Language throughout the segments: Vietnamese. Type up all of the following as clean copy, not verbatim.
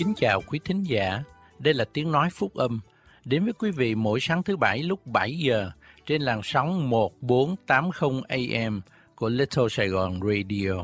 Kính chào quý thính giả, đây là tiếng nói phúc âm, đến với quý vị mỗi sáng thứ Bảy lúc 7 giờ trên làn sóng 1480 AM của Little Sài Gòn Radio.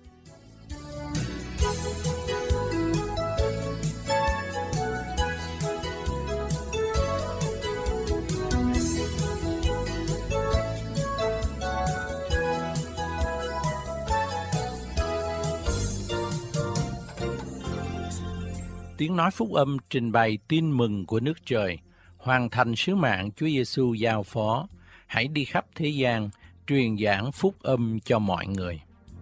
Tiếng nói phúc âm trình bày tin mừng của nước trời, hoàn thành sứ mạng Chúa Giêsu giao phó. Hãy đi khắp thế gian, truyền giảng phúc âm cho mọi người.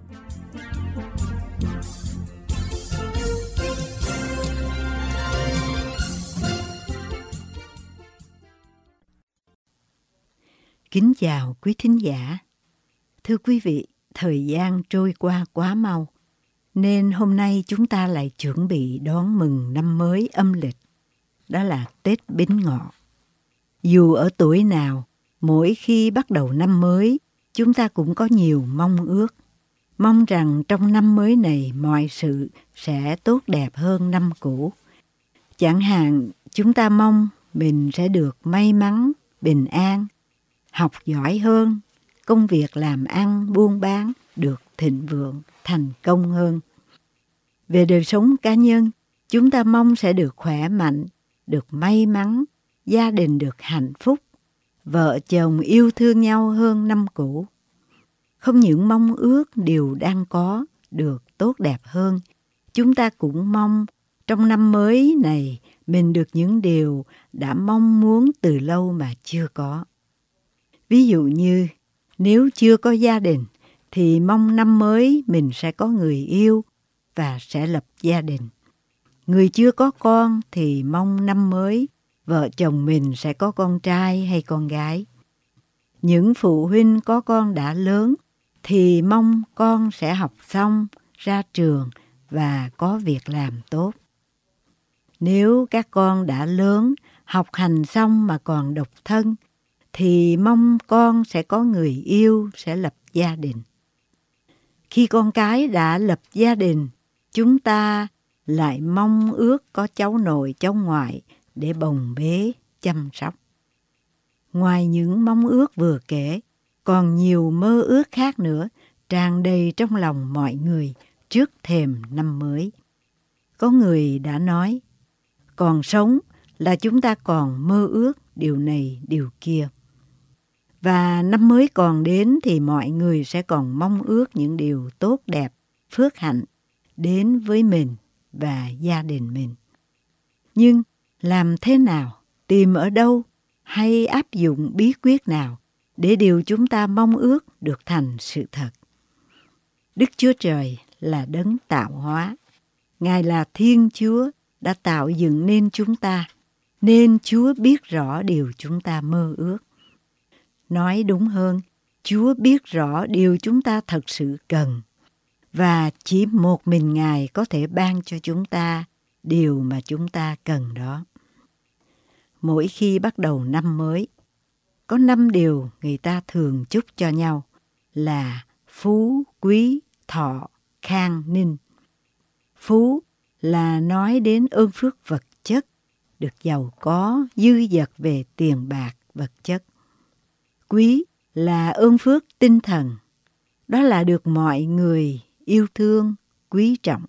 Kính chào quý thính giả. Thưa quý vị, thời gian trôi qua quá mau, nên hôm nay chúng ta lại chuẩn bị đón mừng năm mới âm lịch, đó là Tết Bính Ngọ. Dù ở tuổi nào, mỗi khi bắt đầu năm mới, chúng ta cũng có nhiều mong ước. Mong rằng trong năm mới này mọi sự sẽ tốt đẹp hơn năm cũ. Chẳng hạn, chúng ta mong mình sẽ được may mắn, bình an, học giỏi hơn, công việc làm ăn, buôn bán được thịnh vượng, thành công hơn. Về đời sống cá nhân, chúng ta mong sẽ được khỏe mạnh, được may mắn, gia đình được hạnh phúc, vợ chồng yêu thương nhau hơn năm cũ. Không những mong ước điều đang có được tốt đẹp hơn, chúng ta cũng mong trong năm mới này mình được những điều đã mong muốn từ lâu mà chưa có. Ví dụ như nếu chưa có gia đình thì mong năm mới mình sẽ có người yêu và sẽ lập gia đình. Người chưa có con thì mong năm mới vợ chồng mình sẽ có con trai hay con gái. Những phụ huynh có con đã lớn thì mong con sẽ học xong, ra trường và có việc làm tốt. Nếu các con đã lớn, học hành xong mà còn độc thân thì mong con sẽ có người yêu, sẽ lập gia đình. Khi con cái đã lập gia đình, chúng ta lại mong ước có cháu nội, cháu ngoại để bồng bế, chăm sóc. Ngoài những mong ước vừa kể, còn nhiều mơ ước khác nữa tràn đầy trong lòng mọi người trước thềm năm mới. Có người đã nói, còn sống là chúng ta còn mơ ước điều này, điều kia. Và năm mới còn đến thì mọi người sẽ còn mong ước những điều tốt đẹp, phước hạnh đến với mình và gia đình mình. Nhưng làm thế nào, tìm ở đâu hay áp dụng bí quyết nào để điều chúng ta mong ước được thành sự thật? Đức Chúa Trời là đấng tạo hóa. Ngài là Thiên Chúa đã tạo dựng nên chúng ta, nên Chúa biết rõ điều chúng ta mơ ước. Nói đúng hơn, Chúa biết rõ điều chúng ta thật sự cần, và chỉ một mình Ngài có thể ban cho chúng ta điều mà chúng ta cần đó. Mỗi khi bắt đầu năm mới, có 5 điều người ta thường chúc cho nhau là phú, quý, thọ, khang, ninh. Phú là nói đến ơn phước vật chất, được giàu có, dư dật về tiền bạc, vật chất. Quý là ơn phước tinh thần, đó là được mọi người yêu thương, quý trọng.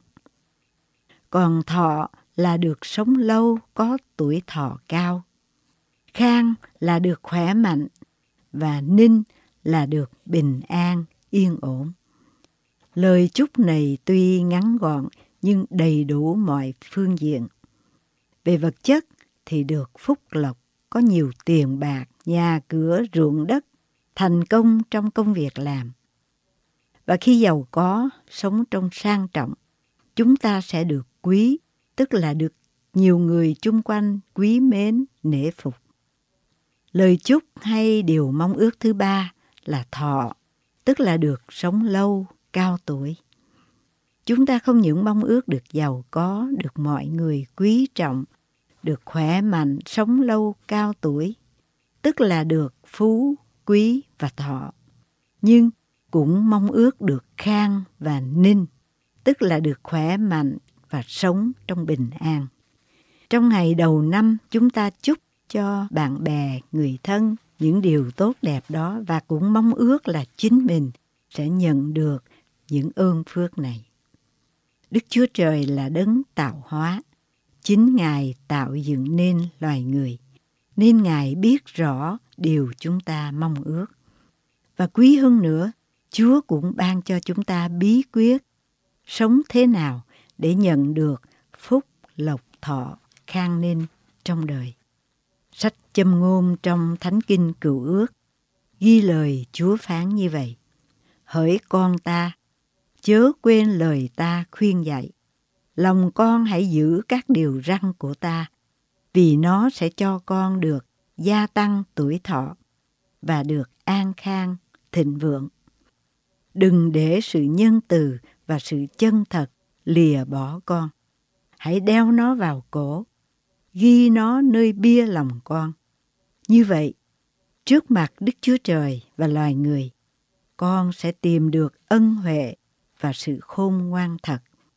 Còn thọ là được sống lâu, có tuổi thọ cao. Khang là được khỏe mạnh, và ninh là được bình an, yên ổn. Lời chúc này tuy ngắn gọn nhưng đầy đủ mọi phương diện. Về vật chất thì được phúc lộc, có nhiều tiền bạc, nhà cửa, ruộng đất, thành công trong công việc làm. Và khi giàu có, sống trong sang trọng, chúng ta sẽ được quý, tức là được nhiều người chung quanh quý mến, nể phục. Lời chúc hay điều mong ước thứ 3 là thọ, tức là được sống lâu, cao tuổi. Chúng ta không những mong ước được giàu có, được mọi người quý trọng, được khỏe mạnh, sống lâu, cao tuổi, tức là được phú, quý và thọ, nhưng cũng mong ước được khang và ninh, tức là được khỏe mạnh và sống trong bình an. Trong ngày đầu năm, chúng ta chúc cho bạn bè, người thân những điều tốt đẹp đó và cũng mong ước là chính mình sẽ nhận được những ơn phước này. Đức Chúa Trời là đấng tạo hóa. Chính Ngài tạo dựng nên loài người, nên Ngài biết rõ điều chúng ta mong ước. Và quý hơn nữa, Chúa cũng ban cho chúng ta bí quyết sống thế nào để nhận được phúc lộc thọ khang ninh trong đời. Sách Châm ngôn trong Thánh Kinh Cựu Ước ghi lời Chúa phán như vậy: Hỡi con ta, chớ quên lời ta khuyên dạy. Lòng con hãy giữ các điều răn của ta, vì nó sẽ cho con được gia tăng tuổi thọ và được an khang thịnh vượng. Đừng để sự nhân từ và sự chân thật lìa bỏ con. Hãy đeo nó vào cổ, ghi nó nơi bia lòng con. Như vậy, trước mặt Đức Chúa Trời và loài người, con sẽ tìm được ân huệ và sự khôn ngoan thật.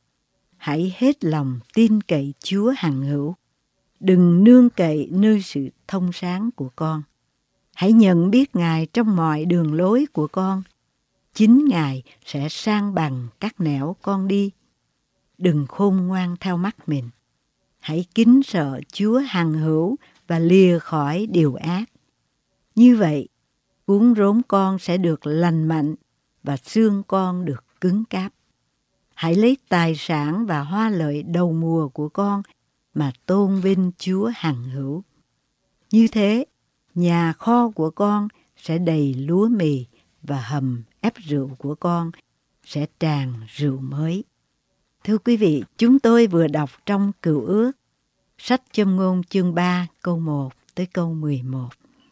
Hãy hết lòng tin cậy Chúa hằng hữu. Đừng nương cậy nơi sự thông sáng của con. Hãy nhận biết Ngài trong mọi đường lối của con. Chính Ngài sẽ san bằng các nẻo con đi. Đừng khôn ngoan theo mắt mình. Hãy kính sợ Chúa hằng hữu và lìa khỏi điều ác. Như vậy, cuốn rốn con sẽ được lành mạnh và xương con được cứng cáp. Hãy lấy tài sản và hoa lợi đầu mùa của con mà tôn vinh Chúa hằng hữu. Như thế, nhà kho của con sẽ đầy lúa mì và hầm ép rượu của con sẽ tràn rượu mới. Thưa quý vị, chúng tôi vừa đọc trong Cựu Ước, sách Châm ngôn chương 3 câu 1 tới câu 11.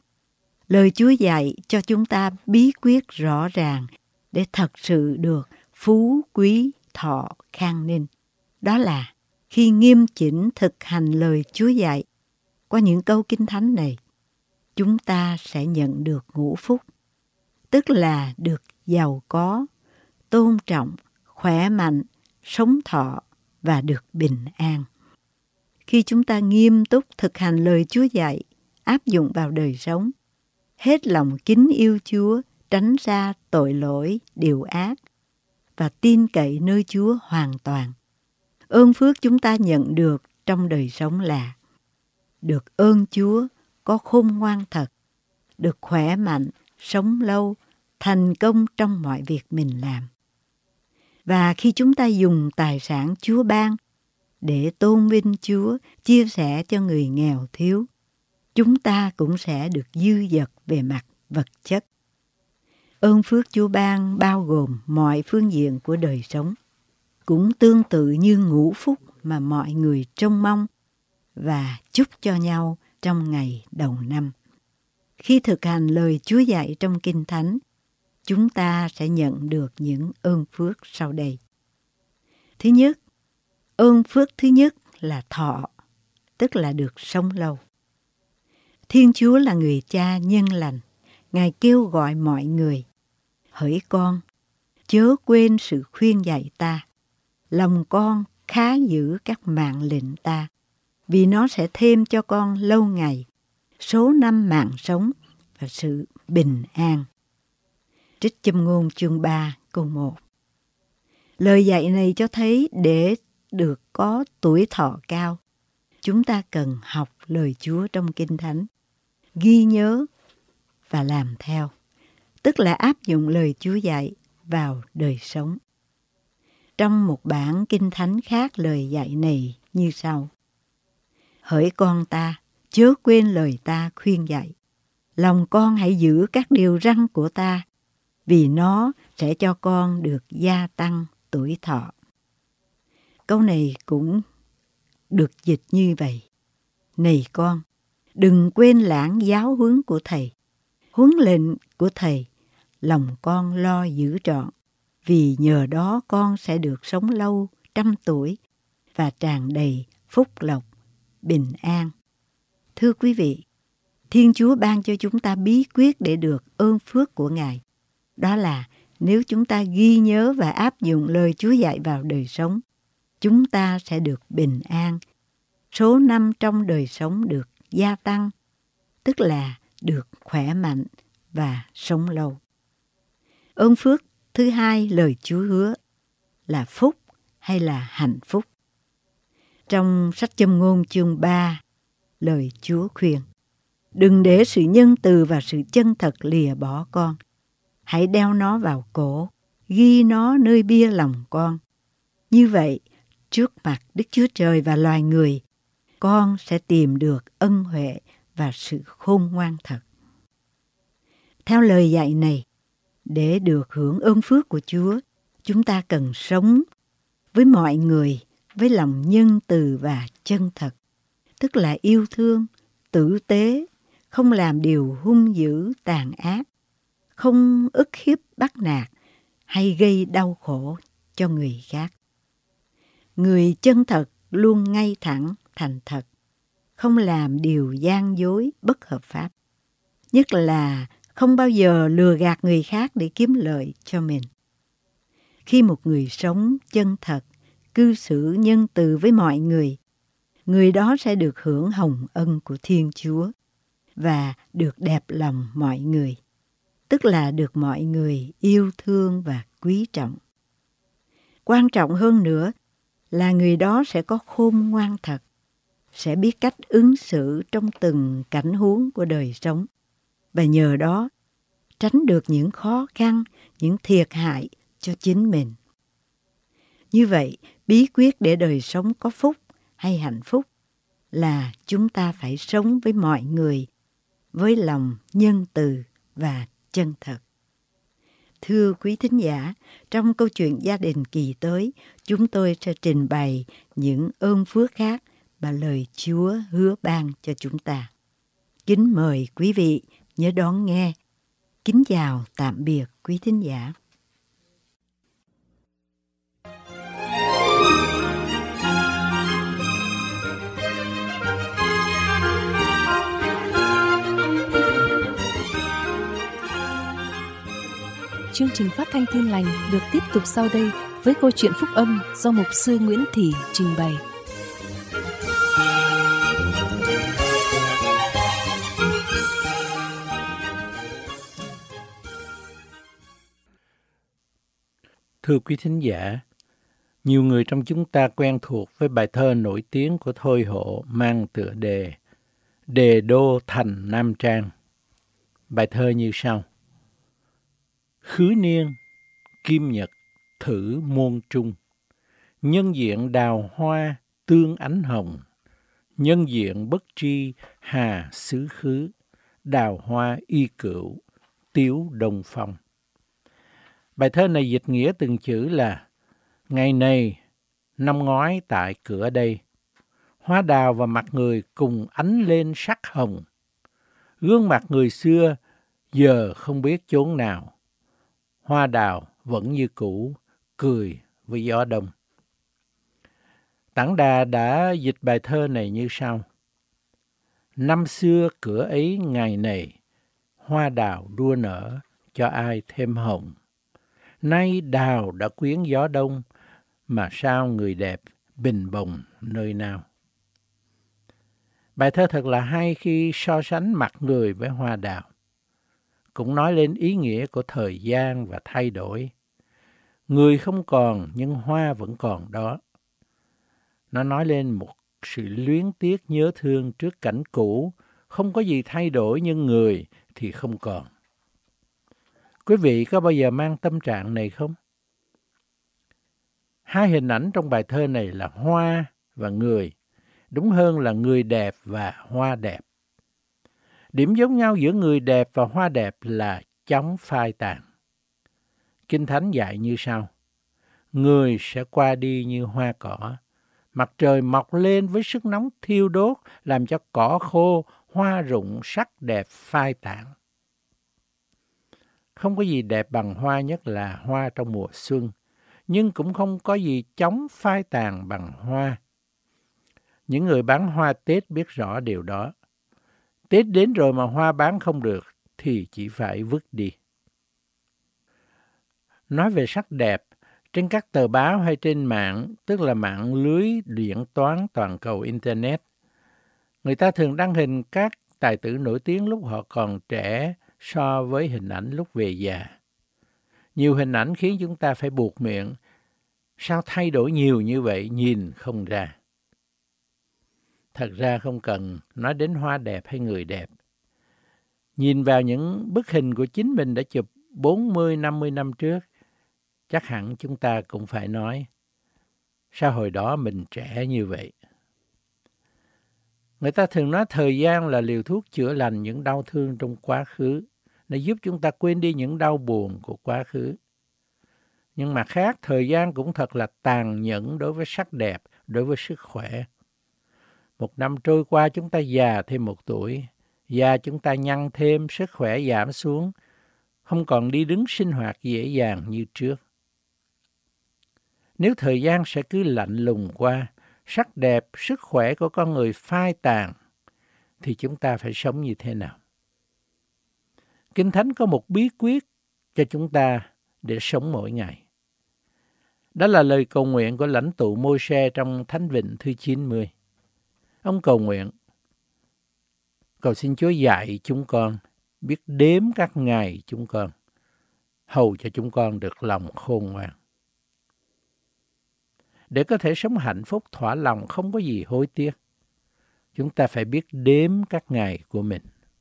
Lời Chúa dạy cho chúng ta bí quyết rõ ràng để thật sự được phú quý thọ khang ninh. Đó là khi nghiêm chỉnh thực hành lời Chúa dạy qua những câu Kinh Thánh này, chúng ta sẽ nhận được ngũ phúc, tức là được giàu có, tôn trọng, khỏe mạnh, sống thọ và được bình an. Khi chúng ta nghiêm túc thực hành lời Chúa dạy, áp dụng vào đời sống, hết lòng kính yêu Chúa, tránh xa tội lỗi, điều ác và tin cậy nơi Chúa hoàn toàn, ơn phước chúng ta nhận được trong đời sống là được ơn Chúa, có khôn ngoan thật, được khỏe mạnh, sống lâu, thành công trong mọi việc mình làm. Và khi chúng ta dùng tài sản Chúa ban để tôn vinh Chúa, chia sẻ cho người nghèo thiếu, chúng ta cũng sẽ được dư dật về mặt vật chất. Ơn phước Chúa ban bao gồm mọi phương diện của đời sống, cũng tương tự như ngũ phúc mà mọi người trông mong và chúc cho nhau trong ngày đầu năm. Khi thực hành lời Chúa dạy trong Kinh Thánh, chúng ta sẽ nhận được những ơn phước sau đây. Thứ nhất, ơn phước thứ nhất là thọ, tức là được sống lâu. Thiên Chúa là người cha nhân lành, Ngài kêu gọi mọi người: Hỡi con, chớ quên sự khuyên dạy ta. Lòng con khá giữ các mạng lệnh ta, vì nó sẽ thêm cho con lâu ngày, số năm mạng sống và sự bình an. Trích Châm ngôn chương 3 câu 1. Lời dạy này cho thấy để được có tuổi thọ cao, chúng ta cần học lời Chúa trong Kinh Thánh, ghi nhớ và làm theo, tức là áp dụng lời Chúa dạy vào đời sống. Trong một bản Kinh Thánh khác, lời dạy này như sau: Hỡi con ta, chớ quên lời ta khuyên dạy. Lòng con hãy giữ các điều răn của ta, vì nó sẽ cho con được gia tăng tuổi thọ. Câu này cũng được dịch như vậy: Này con, đừng quên lãng giáo huấn của Thầy, huấn lệnh của Thầy, lòng con lo giữ trọn, vì nhờ đó con sẽ được sống lâu 100 tuổi và tràn đầy phúc lộc, bình an. Thưa quý vị, Thiên Chúa ban cho chúng ta bí quyết để được ơn phước của Ngài. Đó là nếu chúng ta ghi nhớ và áp dụng lời Chúa dạy vào đời sống, chúng ta sẽ được bình an. Số năm trong đời sống được gia tăng, tức là được khỏe mạnh và sống lâu. Ơn phước thứ hai lời Chúa hứa là phúc hay là hạnh phúc. Trong sách Châm ngôn chương 3, lời Chúa khuyên: đừng để sự nhân từ và sự chân thật lìa bỏ con. Hãy đeo nó vào cổ, ghi nó nơi bia lòng con. Như vậy, trước mặt Đức Chúa Trời và loài người, con sẽ tìm được ân huệ và sự khôn ngoan thật. Theo lời dạy này, để được hưởng ơn phước của Chúa, chúng ta cần sống với mọi người với lòng nhân từ và chân thật, tức là yêu thương, tử tế, không làm điều hung dữ, tàn ác, không ức hiếp bắt nạt hay gây đau khổ cho người khác. Người chân thật luôn ngay thẳng, thành thật, không làm điều gian dối, bất hợp pháp. Nhất là không bao giờ lừa gạt người khác để kiếm lợi cho mình. Khi một người sống chân thật, cư xử nhân từ với mọi người, người đó sẽ được hưởng hồng ân của Thiên Chúa và được đẹp lòng mọi người, tức là được mọi người yêu thương và quý trọng. Quan trọng hơn nữa là người đó sẽ có khôn ngoan thật, sẽ biết cách ứng xử trong từng cảnh huống của đời sống, và nhờ đó tránh được những khó khăn, những thiệt hại cho chính mình. Như vậy, bí quyết để đời sống có phúc hay hạnh phúc là chúng ta phải sống với mọi người với lòng nhân từ và chân thật. Thưa quý thính giả, trong câu chuyện gia đình kỳ tới, chúng tôi sẽ trình bày những ơn phước khác mà lời Chúa hứa ban cho chúng ta. Kính mời quý vị nhớ đón nghe. Kính chào tạm biệt quý thính giả. Chương trình phát thanh Tin Lành được tiếp tục sau đây với câu chuyện phúc âm do mục sư Nguyễn Thị trình bày. Thưa quý thính giả, nhiều người trong chúng ta quen thuộc với bài thơ nổi tiếng của Thôi Hộ mang tựa đề Đề Đô Thành Nam Trang. Bài thơ như sau: Khứ niên, kim nhật, thử môn trung, nhân diện đào hoa, tương ánh hồng, nhân diện bất tri, hà xứ khứ, đào hoa y cửu, tiếu đông phong. Bài thơ này dịch nghĩa từng chữ là: ngày này, năm ngoái tại cửa đây, hoa đào và mặt người cùng ánh lên sắc hồng. Gương mặt người xưa giờ không biết chốn nào, hoa đào vẫn như cũ, cười với gió đông. Tản Đà đã dịch bài thơ này như sau: năm xưa cửa ấy ngày này, hoa đào đua nở cho ai thêm hồng. Nay đào đã quyến gió đông, mà sao người đẹp bình bồng nơi nào. Bài thơ thật là hay khi so sánh mặt người với hoa đào. Cũng nói lên ý nghĩa của thời gian và thay đổi. Người không còn nhưng hoa vẫn còn đó. Nó nói lên một sự luyến tiếc nhớ thương trước cảnh cũ, không có gì thay đổi nhưng người thì không còn. Quý vị có bao giờ mang tâm trạng này không? Hai hình ảnh trong bài thơ này là hoa và người, đúng hơn là người đẹp và hoa đẹp. Điểm giống nhau giữa người đẹp và hoa đẹp là chóng phai tàn. Kinh Thánh dạy như sau: người sẽ qua đi như hoa cỏ, mặt trời mọc lên với sức nóng thiêu đốt, làm cho cỏ khô, hoa rụng sắc đẹp phai tàn. Không có gì đẹp bằng hoa, nhất là hoa trong mùa xuân, nhưng cũng không có gì chóng phai tàn bằng hoa. Những người bán hoa Tết biết rõ điều đó. Tết đến rồi mà hoa bán không được thì chỉ phải vứt đi. Nói về sắc đẹp, Trên các tờ báo hay trên mạng, tức là mạng lưới điện toán toàn cầu Internet, người ta thường đăng hình các tài tử nổi tiếng lúc họ còn trẻ so với hình ảnh lúc về già. Nhiều hình ảnh khiến chúng ta phải buột miệng. Sao thay đổi nhiều như vậy, nhìn không ra. Thật ra không cần nói đến hoa đẹp hay người đẹp. Nhìn vào những bức hình của chính mình đã chụp 40-50 năm trước, chắc hẳn chúng ta cũng phải nói, sao hồi đó mình trẻ như vậy? Người ta thường nói thời gian là liều thuốc chữa lành những đau thương trong quá khứ. Nó giúp chúng ta quên đi những đau buồn của quá khứ. Nhưng mặt khác, thời gian cũng thật là tàn nhẫn đối với sắc đẹp, đối với sức khỏe. Một năm trôi qua chúng ta già thêm 1 tuổi, da chúng ta nhăn thêm, sức khỏe giảm xuống, không còn đi đứng sinh hoạt dễ dàng như trước. Nếu thời gian sẽ cứ lạnh lùng qua, sắc đẹp, sức khỏe của con người phai tàn, thì chúng ta phải sống như thế nào? Kinh Thánh có một bí quyết cho chúng ta để sống mỗi ngày. Đó là lời cầu nguyện của lãnh tụ Môi-se trong Thánh Vịnh thứ 90. Ông cầu nguyện, cầu xin Chúa dạy chúng con biết đếm các ngày chúng con, hầu cho chúng con được lòng khôn ngoan. Để có thể sống hạnh phúc thỏa lòng không có gì hối tiếc, chúng ta phải biết đếm các ngày của mình.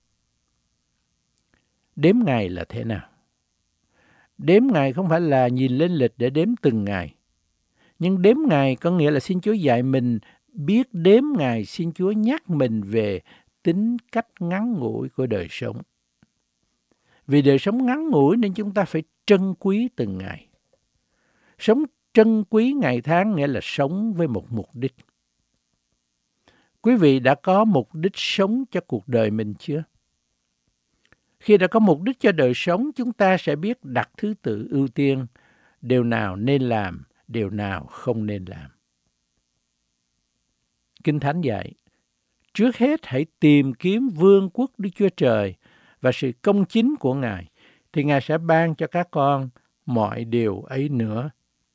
Đếm ngày là thế nào? Đếm ngày không phải là nhìn lên lịch để đếm từng ngày. Nhưng đếm ngày có nghĩa là xin Chúa dạy mình biết đếm ngày, xin Chúa nhắc mình về tính cách ngắn ngủi của đời sống. Vì đời sống ngắn ngủi nên chúng ta phải trân quý từng ngày. Sống trân quý ngày tháng nghĩa là sống với một mục đích. Quý vị đã có mục đích sống cho cuộc đời mình chưa? Khi đã có mục đích cho đời sống, chúng ta sẽ biết đặt thứ tự ưu tiên, điều nào nên làm, điều nào không nên làm. Kinh Thánh dạy, trước hết hãy tìm kiếm vương quốc Đức Chúa Trời và sự công chính của Ngài, thì Ngài sẽ ban cho các con mọi điều ấy nữa.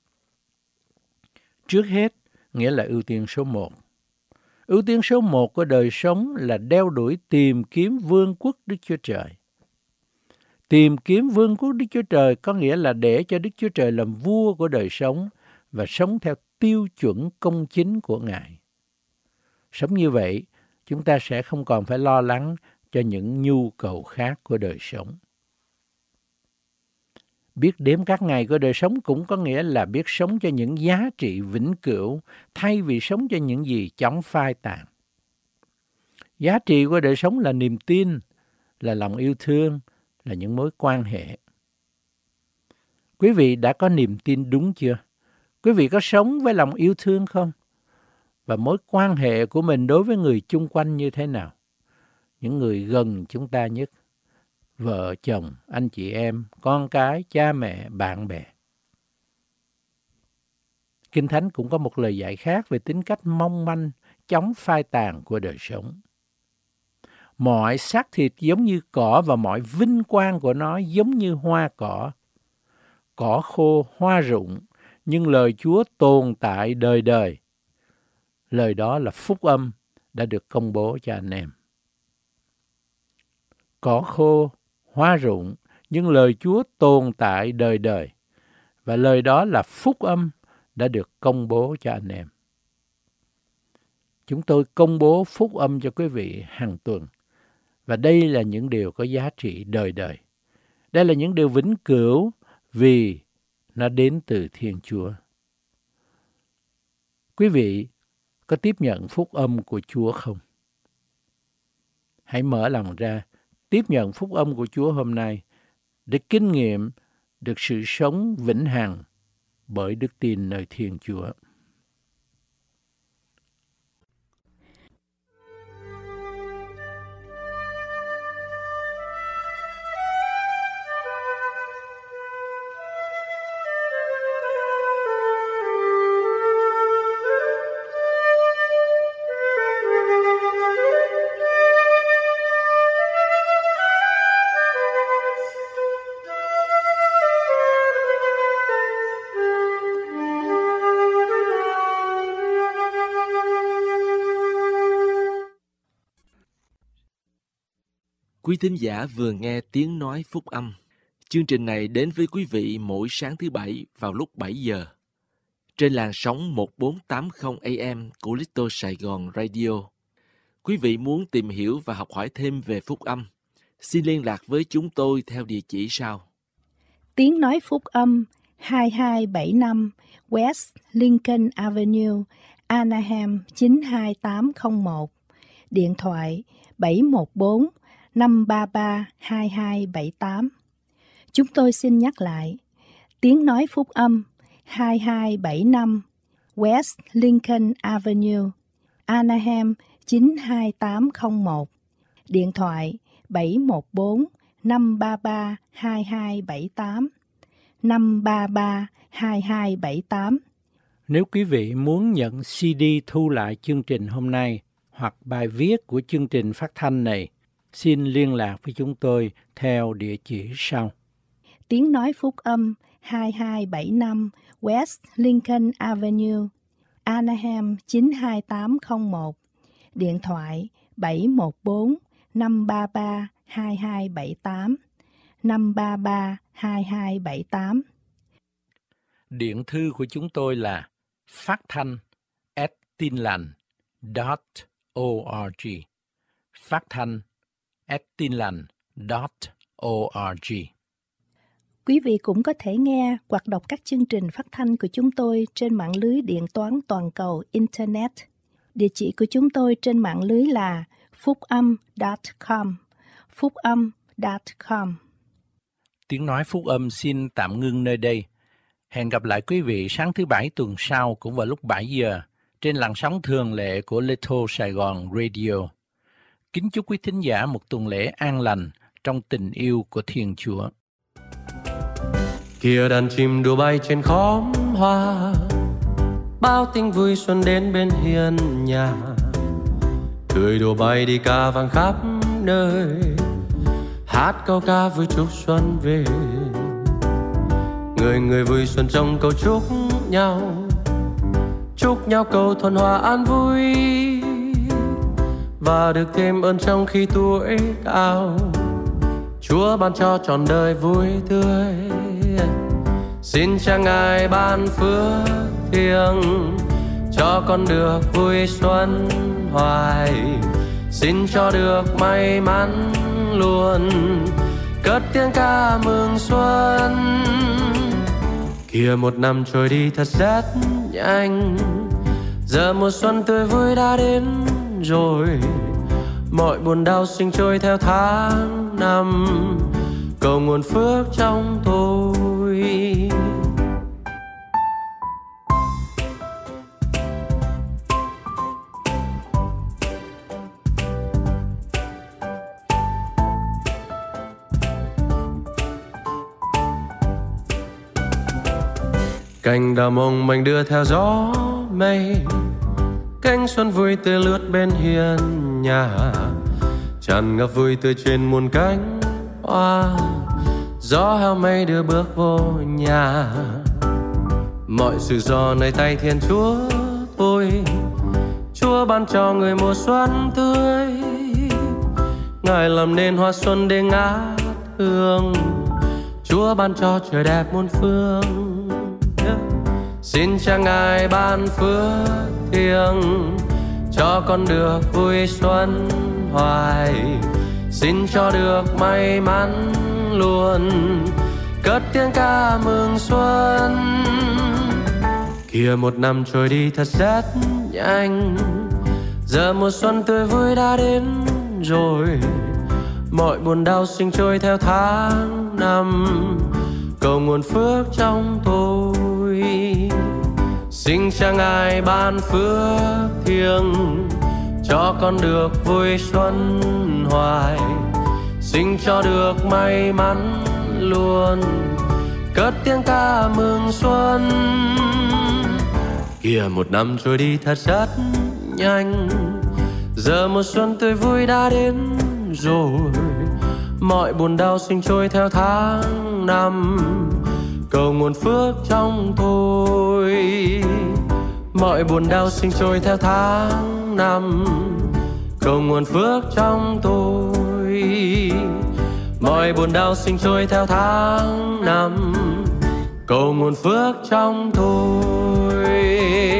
Trước hết nghĩa là ưu tiên số 1. Ưu tiên số 1 của đời sống là đeo đuổi tìm kiếm vương quốc Đức Chúa Trời. Tìm kiếm vương quốc Đức Chúa Trời có nghĩa là để cho Đức Chúa Trời làm vua của đời sống và sống theo tiêu chuẩn công chính của Ngài. Sống như vậy, chúng ta sẽ không còn phải lo lắng cho những nhu cầu khác của đời sống. Biết đếm các ngày của đời sống cũng có nghĩa là biết sống cho những giá trị vĩnh cửu thay vì sống cho những gì chóng phai tàn. Giá trị của đời sống là niềm tin, là lòng yêu thương, là những mối quan hệ. Quý vị đã có niềm tin đúng chưa? Quý vị có sống với lòng yêu thương không? Và mối quan hệ của mình đối với người chung quanh như thế nào? Những người gần chúng ta nhất, vợ, chồng, anh chị em, con cái, cha mẹ, bạn bè. Kinh Thánh cũng có một lời dạy khác về tính cách mong manh, chóng phai tàn của đời sống. Mọi xác thịt giống như cỏ và mọi vinh quang của nó giống như hoa cỏ. Cỏ khô, hoa rụng, nhưng lời Chúa tồn tại đời đời. Lời đó là phúc âm đã được công bố cho anh em. Cỏ khô, hoa rụng, nhưng lời Chúa tồn tại đời đời. Và lời đó là phúc âm đã được công bố cho anh em. Chúng tôi công bố phúc âm cho quý vị hàng tuần. Và đây là những điều có giá trị đời đời. Đây là những điều vĩnh cửu vì nó đến từ Thiên Chúa. Quý vị có tiếp nhận phúc âm của Chúa không? Hãy mở lòng ra, tiếp nhận phúc âm của Chúa hôm nay để kinh nghiệm được sự sống vĩnh hằng bởi đức tin nơi Thiên Chúa. Quý thính giả vừa nghe tiếng nói phúc âm. Chương trình này đến với quý vị mỗi sáng thứ Bảy vào lúc 7 giờ. Trên làn sóng 1480 AM của Little Sài Gòn Radio. Quý vị muốn tìm hiểu và học hỏi thêm về phúc âm, xin liên lạc với chúng tôi theo địa chỉ sau. Tiếng nói phúc âm 2275 West Lincoln Avenue, Anaheim 92801. Điện thoại 714-533-2278. Chúng tôi xin nhắc lại. Tiếng nói phúc âm 2275 West Lincoln Avenue, Anaheim 92801. Điện thoại 714-533-2278. 533-2278. Nếu quý vị muốn nhận CD thu lại chương trình hôm nay hoặc bài viết của chương trình phát thanh này, xin liên lạc với chúng tôi theo địa chỉ sau. Tiếng nói phúc âm 2275 West Lincoln Avenue, Anaheim 92801. Điện thoại 714-533-2278. 533-2278. Điện thư của chúng tôi là phát thanh@tinlành.org. Phát thanh@tinlành.org. Quý vị cũng có thể nghe hoặc đọc các chương trình phát thanh của chúng tôi trên mạng lưới điện toán toàn cầu Internet. Địa chỉ của chúng tôi trên mạng lưới là phúc-âm.com. phúc-âm.com. Tiếng nói phúc âm xin tạm ngưng nơi đây. Hẹn gặp lại quý vị sáng thứ Bảy tuần sau cũng vào lúc 7 giờ trên làn sóng thường lệ của Little Sài Gòn Radio. Kính chúc quý thính giả một tuần lễ an lành trong tình yêu của Thiên Chúa. Kìa đàn chim đua bay trên khóm hoa, bao tình vui xuân đến bên hiên nhà. Cười đùa bay đi ca vang khắp nơi, hát câu ca vui chúc xuân về. Người người vui xuân trong câu chúc nhau câu thuần hòa an vui, và được thêm ơn trong khi tuổi cao. Chúa ban cho trọn đời vui tươi, xin cha Ngài ban phước thiêng cho con được vui xuân hoài. Xin cho được may mắn luôn, cất tiếng ca mừng xuân. Kìa một năm trôi đi thật rất nhanh, giờ mùa xuân tươi vui đã đến rồi. Mọi buồn đau sinh trôi theo tháng năm, cầu nguồn phước trong tôi. Cành đào mong manh đưa theo gió mây, cánh xuân vui tươi lướt bên hiên nhà. Tràn ngập vui tươi trên muôn cánh hoa, gió heo mây đưa bước vô nhà. Mọi sự do nơi tay Thiên Chúa thôi, Chúa ban cho người mùa xuân tươi. Ngài làm nên hoa xuân để ngát hương, Chúa ban cho trời đẹp muôn phương. Xin cha Ngài ban phước thiêng cho con được vui xuân hoài. Xin cho được may mắn luôn, cất tiếng ca mừng xuân. Kìa một năm trôi đi thật rất nhanh, giờ mùa xuân tươi vui đã đến rồi. Mọi buồn đau sinh trôi theo tháng năm, cầu nguồn phước trong tôi. Xin cha Ngài ban phước thiêng cho con được vui xuân hoài. Xin cho được may mắn luôn, cất tiếng ca mừng xuân. Kìa một năm trôi đi thật rất nhanh, giờ mùa xuân tươi vui đã đến rồi. Mọi buồn đau sinh trôi theo tháng năm, cầu nguồn phước trong tôi. Mọi buồn đau sinh trôi theo tháng năm, cầu nguồn phước trong tôi. mọi buồn đau sinh trôi theo tháng năm, cầu nguồn phước trong tôi.